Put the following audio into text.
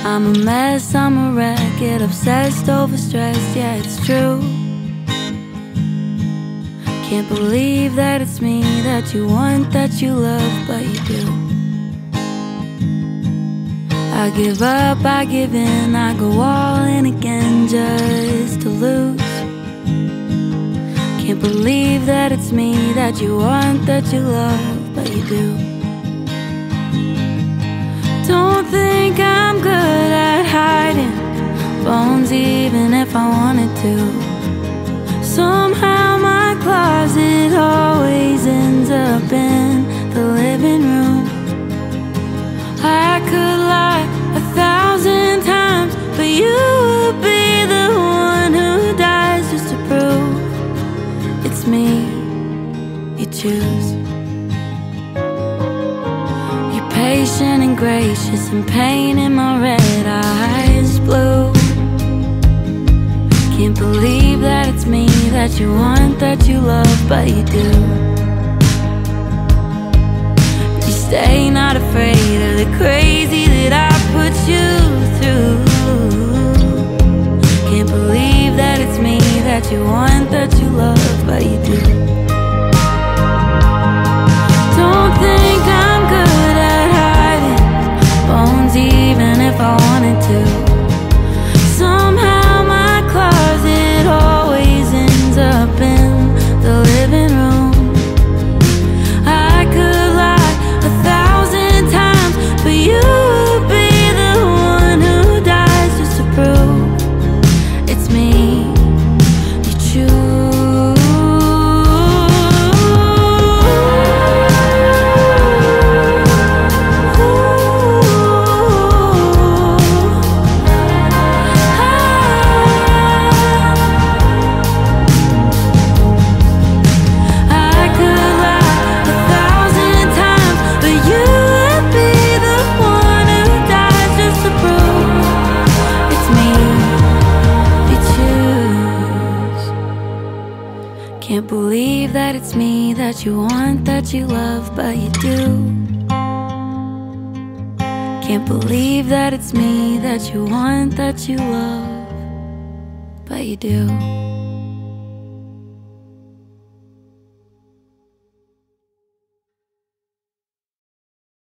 I'm a mess, I'm a wreck, get obsessed, overstressed, yeah, it's true. Can't believe that it's me that you want, that you love, but you do. I give up, I give in, I go all in again just to lose. Can't believe that it's me that you want, that you love, but you do. Don't think I'm good at hiding bones even if I wanted to. Somehow my closet always ends up in the living room. I could lie 1,000 times, but you would be the one who dies just to prove it's me you choose. You're patient and gracious, and pain in my red eyes blue. Can't believe that it's me that you want, that you love, but you do. You stay not afraid of the crazy that I put you through. Can't believe that it's me that you want, that you love, but you do. Don't think I'm good at hiding bones even if I wanted to. Somehow my closet always ends up in the living room. I could lie 1,000 times, but you would be the one who dies just to prove it's me you choose. Can't believe that it's me that you want, that you love, but you do. Can't believe that it's me that you want, that you love, but you do.